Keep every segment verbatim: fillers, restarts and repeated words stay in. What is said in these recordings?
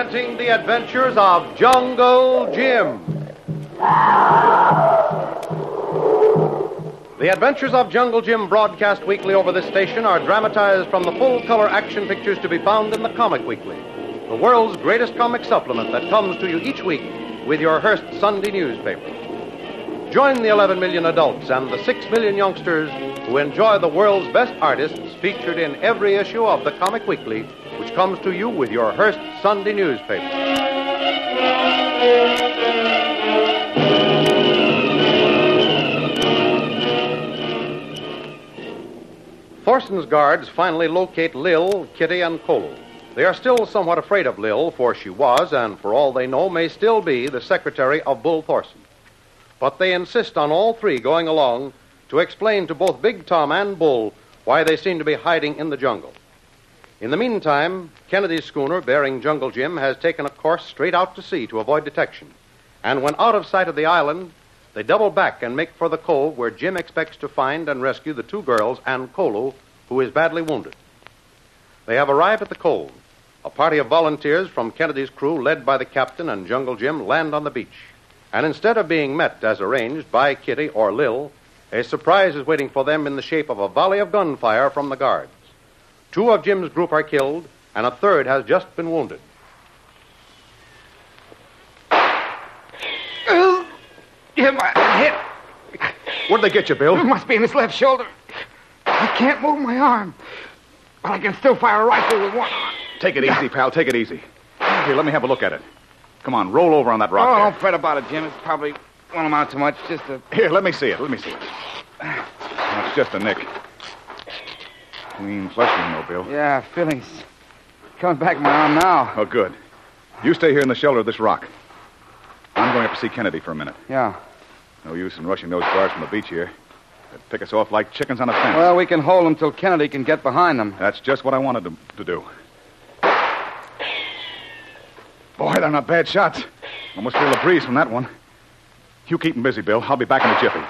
presenting the adventures of Jungle Jim. The Adventures of Jungle Jim, broadcast weekly over this station, are dramatized from the full-color action pictures to be found in the Comic Weekly, the world's greatest comic supplement that comes to you each week with your Hearst Sunday newspaper. Join the eleven million adults and the six million youngsters who enjoy the world's best artists featured in every issue of the Comic Weekly, which comes to you with your Hearst Sunday newspaper. Thorson's guards finally locate Lil, Kitty, and Kolo. They are still somewhat afraid of Lil, for she was, and for all they know, may still be, the secretary of Bull Thorson. But they insist on all three going along to explain to both Big Tom and Bull why they seem to be hiding in the jungle. In the meantime, Kennedy's schooner bearing Jungle Jim has taken a course straight out to sea to avoid detection. And when out of sight of the island, they double back and make for the cove where Jim expects to find and rescue the two girls and Kolo, who is badly wounded. They have arrived at the cove. A party of volunteers from Kennedy's crew, led by the captain and Jungle Jim, land on the beach. And instead of being met as arranged by Kitty or Lil, a surprise is waiting for them in the shape of a volley of gunfire from the guards. Two of Jim's group are killed, and a third has just been wounded. Uh, Jim, I'm hit. Where'd they get you, Bill? It must be in his left shoulder. I can't move my arm, but I can still fire a rifle with one arm. Take it easy, pal. Take it easy. Here, let me have a look at it. Come on, roll over on that rock Oh, there. don't fret about it, Jim. It's probably won't amount to much. Just a... Here, let me see it. Let me see it. Oh, it's just a nick. Clean flesh wound, though, Bill. Yeah, feelings coming back in my arm now. Oh, good. You stay here in the shelter of this rock. I'm going up to see Kennedy for a minute. Yeah. No use in rushing those guards from the beach here. They'd pick us off like chickens on a fence. Well, we can hold them till Kennedy can get behind them. That's just what I wanted to, to do. Boy, they're not bad shots. Almost feel the breeze from that one. You keep them busy, Bill. I'll be back in a jiffy.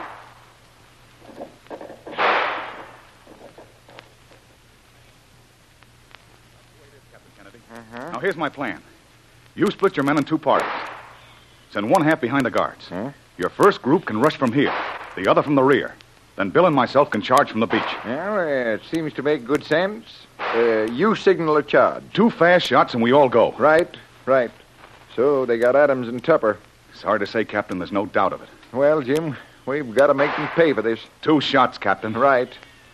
Captain Kennedy. Uh-huh. Now, here's my plan. You split your men in two parties. Send one half behind the guards. Huh? Your first group can rush from here, the other from the rear. Then Bill and myself can charge from the beach. Well, uh, it seems to make good sense. Uh, you signal a charge. Two fast shots and we all go. Right, right. So they got Adams and Tupper. It's hard to say, Captain. There's no doubt of it. Well, Jim, we've got to make them pay for this. Two shots, Captain. Right.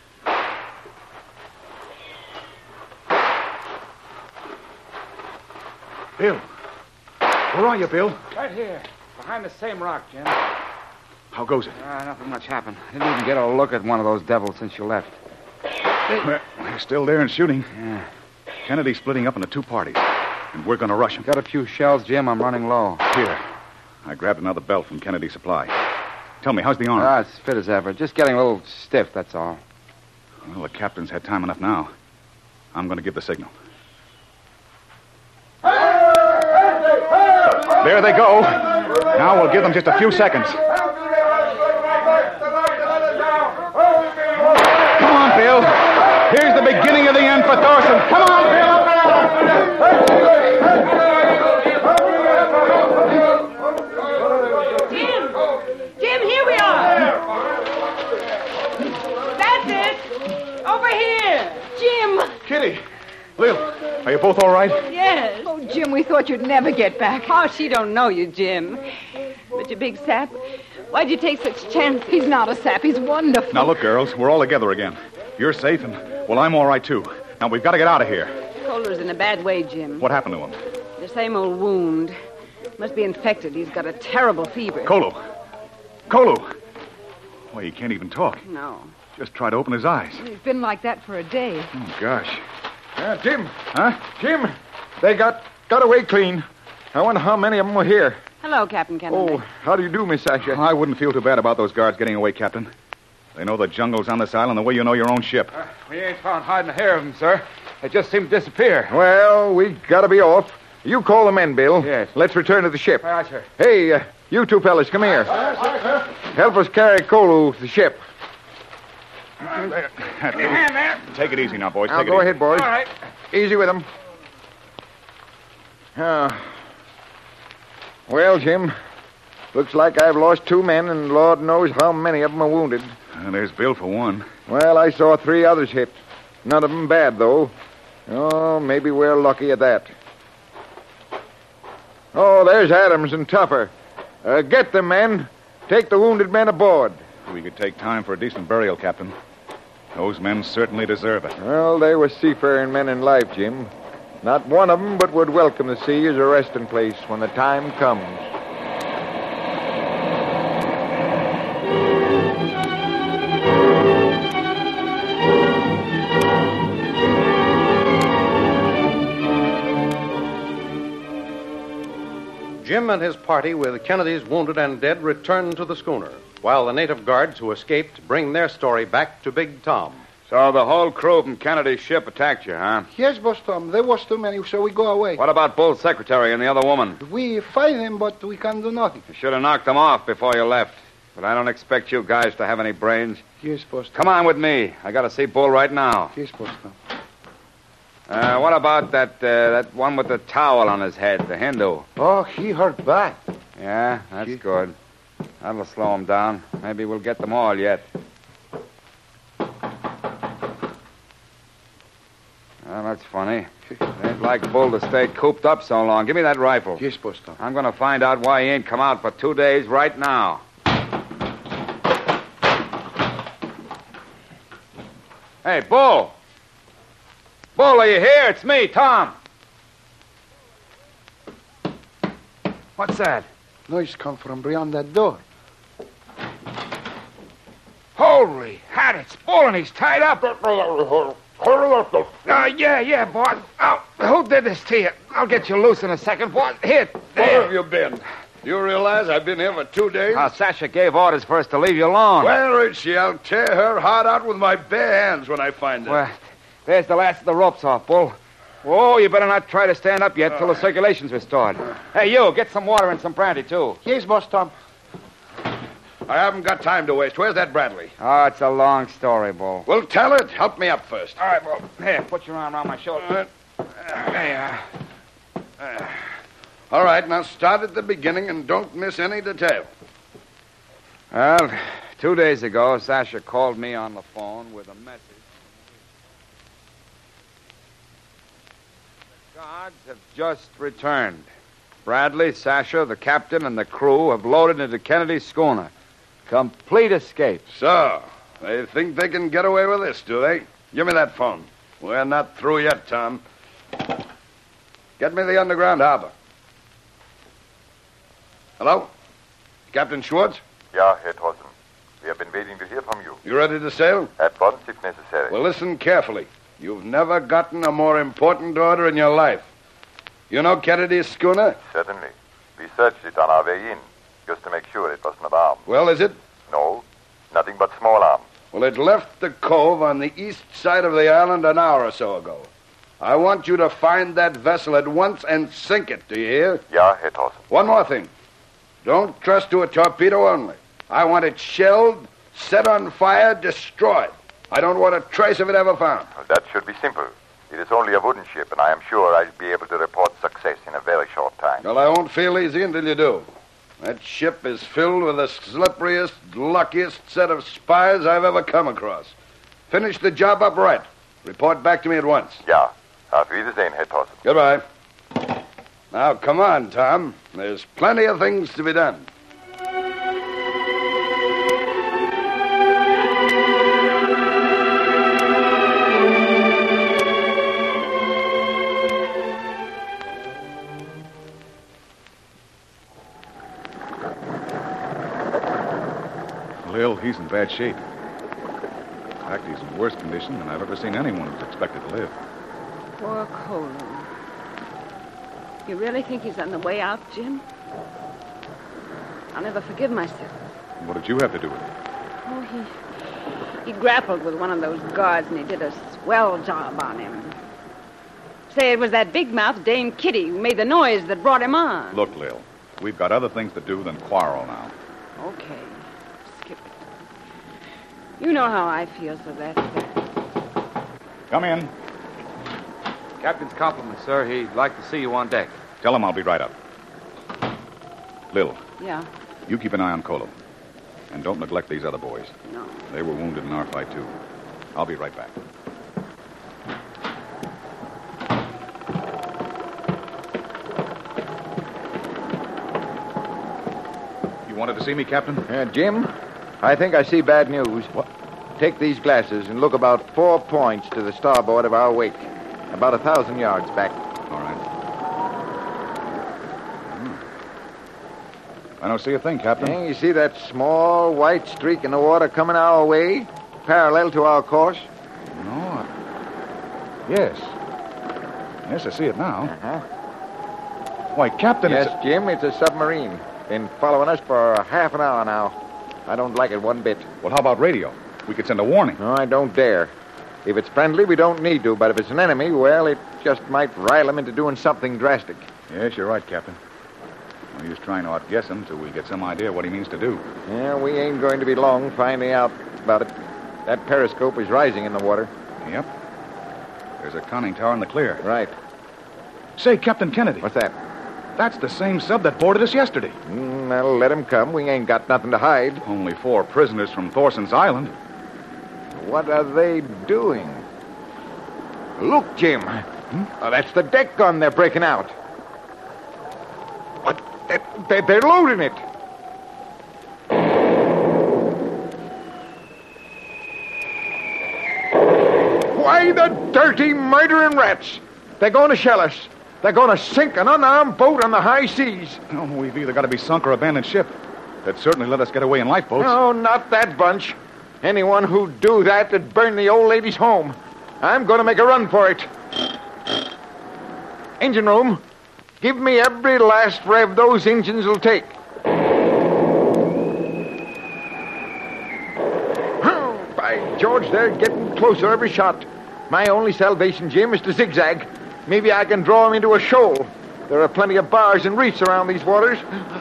Bill. Where are you, Bill? Right here, behind the same rock, Jim. How goes it? Ah, nothing much happened. I didn't even get a look at one of those devils since you left. Well, they're still there and shooting. Yeah. Kennedy's splitting up into two parties, and we're going to rush them. Got a few shells, Jim. I'm running low. Here. I grabbed another belt from Kennedy's supply. Tell me, how's the arm? Ah, it's fit as ever. Just getting a little stiff, that's all. Well, the captain's had time enough now. I'm going to give the signal. There they go. Now we'll give them just a few seconds. Come on, Bill. Here's the beginning of the end for Thorson. Come on, Bill. Jim! Jim, here we are. That's it. Over here. Jim! Kitty. Lil, are you both all right? Yes. Oh, Jim, we thought you'd never get back. Oh, she don't know you, Jim. But you big sap, why'd you take such chances? He's not a sap. He's wonderful. Now, look, girls, we're all together again. You're safe, and, well, I'm all right, too. Now, we've got to get out of here. Kohler's in a bad way, Jim. What happened to him? The same old wound. Must be infected. He's got a terrible fever. Kolo. Kolo. Well, he can't even talk. No. Just try to open his eyes. He's been like that for a day. Oh, gosh. Uh, Jim. Huh? Jim, they got got away clean. I wonder how many of them were here. Hello, Captain Kennedy. Oh, how do you do, Miss Sasha? I wouldn't feel too bad about those guards getting away, Captain. They know the jungle's on this island the way you know your own ship. Uh, we ain't found hiding a hair of them, sir. They just seem to disappear. Well, we got to be off. You call the men, Bill. Yes. Let's return to the ship. All right, sir. Hey, uh, you two fellas, come here. Help us carry Kolo to the ship. There. Give me a hand there. Take it easy now, boys. Now, Take it go easy. ahead, boys. All right. Easy with them. Ah. Well, Jim, looks like I've lost two men, and Lord knows how many of them are wounded. And there's Bill for one. Well, I saw three others hit. None of them bad, though. Oh, maybe we're lucky at that. Oh, there's Adams and Tupper. Uh, get them, men. Take the wounded men aboard. We could take time for a decent burial, Captain. Those men certainly deserve it. Well, they were seafaring men in life, Jim. Not one of them but would welcome the sea as a resting place when the time comes. Jim and his party, with Kennedy's wounded and dead, return to the schooner, while the native guards who escaped bring their story back to Big Tom. So the whole crew from Kennedy's ship attacked you, huh? Yes, Boss Tom. There was too many, so we go away. What about Bull's secretary and the other woman? We fight them, but we can't do nothing. You should have knocked them off before you left. But I don't expect you guys to have any brains. Yes, Boss Tom. Come on with me. I got to see Bull right now. Yes, Boss Tom. Uh, what about that uh, that one with the towel on his head, the Hindu? Oh, he hurt bad. Yeah, that's good. That'll slow him down. Maybe we'll get them all yet. Well, that's funny. It ain't like Bull to stay cooped up so long. Give me that rifle. Yes, Boss Tom. I'm going to find out why he ain't come out for two days right now. Hey, Bull! Bull, are you here? It's me, Tom. What's that? Noise come from beyond that door. Holy hat, it's Bull and he's tied up. Uh, yeah, yeah, boss. Oh, who did this to you? I'll get you loose in a second, boss. Here, Where there. have you been? You realize I've been here for two days? Uh, Sasha gave orders for us to leave you alone. Where is she? I'll tear her heart out with my bare hands when I find her. Well, there's the last of the ropes off, Bull. Whoa, you better not try to stand up yet till the circulation's restored. Hey, you, get some water and some brandy, too. Yes, Boss Tom. I haven't got time to waste. Where's that Bradley? Oh, it's a long story, Bull. Well, tell it. Help me up first. All right, Bull. Here, put your arm around my shoulder. Uh, there you are. Uh, all right, now start at the beginning and don't miss any detail. Well, two days ago, Sasha called me on the phone with a message. The guards have just returned. Bradley, Sasha, the captain, and the crew have loaded into Kennedy's schooner. Complete escape. So, they think they can get away with this, do they? Give me that phone. We're not through yet, Tom. Get me the underground harbor. Hello? Captain Schwartz? Ja, Herr Thorsten. We have been waiting to hear from you. You ready to sail? At once, if necessary. Well, listen carefully. You've never gotten a more important order in your life. You know Kennedy's schooner? Certainly. We searched it on our way in, just to make sure it was not armed. Well, is it? No, nothing but small arms. Well, it left the cove on the east side of the island an hour or so ago. I want you to find that vessel at once and sink it, do you hear? Ja, Herr Thorsten. One more thing. Don't trust to a torpedo only. I want it shelled, set on fire, destroyed. I don't want a trace of it ever found. Well, that should be simple. It is only a wooden ship, and I am sure I'll be able to report success in a very short time. Well, I won't feel easy until you do. That ship is filled with the slipperiest, luckiest set of spies I've ever come across. Finish the job up right. Report back to me at once. Ja. Auf Wiedersehen, Herr Thorsten. Goodbye. Now, come on, Tom. There's plenty of things to be done. Lil, he's in bad shape. In fact, he's in worse condition than I've ever seen anyone who's expected to live. Poor Colo. You really think he's on the way out, Jim? I'll never forgive myself. What did you have to do with it? Oh, he... He grappled with one of those guards, and he did a swell job on him. Say, it was that big-mouthed Dame Kitty who made the noise that brought him on. Look, Lil, we've got other things to do than quarrel now. Okay. Skip it. You know how I feel, so that's that. Come in. Captain's compliments, sir. He'd like to see you on deck. Tell him I'll be right up. Lil, Yeah. you keep an eye on Colo. And don't neglect these other boys. No. They were wounded in our fight, too. I'll be right back. You wanted to see me, Captain? Uh, Jim, I think I see bad news. What? Take these glasses and look about four points to the starboard of our wake. About a thousand yards back. All right. Hmm. I don't see a thing, Captain. Hey, you see that small white streak in the water coming our way, parallel to our course? No. I... Yes. Yes, I see it now. Uh-huh. Why, Captain, Yes, it's... Jim, it's a submarine. Been following us for half an hour now. I don't like it one bit. Well, how about radio? We could send a warning. No, I don't dare. If it's friendly, we don't need to, but if it's an enemy, well, it just might rile him into doing something drastic. Yes, you're right, Captain. We're just trying to outguess him till we get some idea what he means to do. Yeah, we ain't going to be long finding out about it. That periscope is rising in the water. Yep. There's a conning tower in the clear. Right. Say, Captain Kennedy. What's that? That's the same sub that boarded us yesterday. Mm, well, let him come. We ain't got nothing to hide. Only four prisoners from Thorson's Island. What are they doing? Look, Jim. Hmm? Oh, that's the deck gun they're breaking out. What? They- They're loading it. Why, the dirty, murdering rats. They're going to shell us. They're going to sink an unarmed boat on the high seas. Oh, we've either got to be sunk or abandoned ship. They'd certainly let us get away in lifeboats. No, not that bunch. Anyone who'd do that would burn the old lady's home. I'm going to make a run for it. Engine room, give me every last rev those engines will take. By George, they're getting closer every shot. My only salvation, Jim, is to zigzag. Maybe I can draw them into a shoal. There are plenty of bars and reefs around these waters.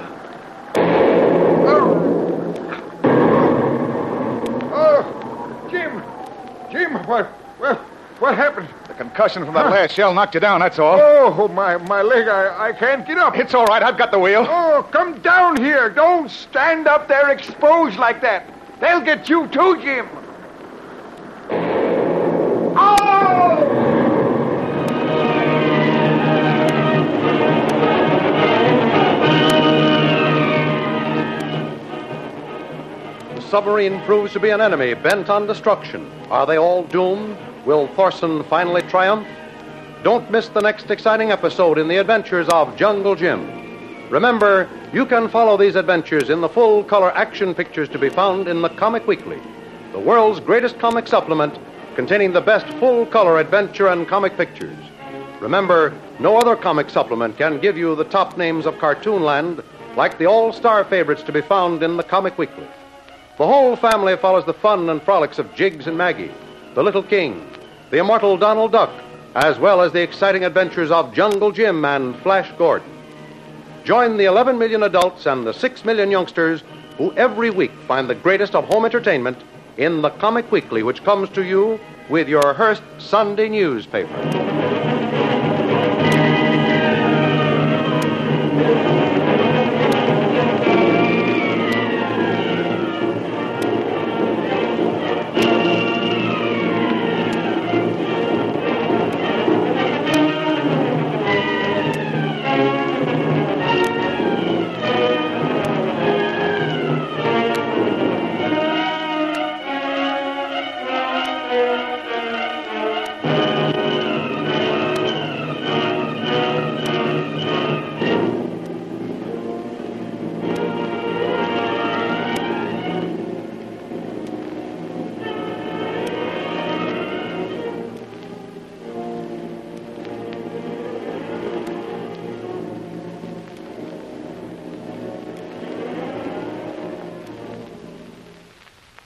Jim! Jim, what, what, what happened? The concussion from that last shell knocked you down, that's all. Oh, my, my leg, I, I can't get up. It's all right, I've got the wheel. Oh, come down here. Don't stand up there exposed like that. They'll get you too, Jim. Oh! The submarine proves to be an enemy bent on destruction. Are they all doomed? Will Thorson finally triumph? Don't miss the next exciting episode in the adventures of Jungle Jim. Remember, you can follow these adventures in the full-color action pictures to be found in the Comic Weekly, the world's greatest comic supplement containing the best full-color adventure and comic pictures. Remember, no other comic supplement can give you the top names of Cartoonland like the all-star favorites to be found in the Comic Weekly. The whole family follows the fun and frolics of Jiggs and Maggie, the Little King, the immortal Donald Duck, as well as the exciting adventures of Jungle Jim and Flash Gordon. Join the eleven million adults and the six million youngsters who every week find the greatest of home entertainment in the Comic Weekly, which comes to you with your Hearst Sunday newspaper.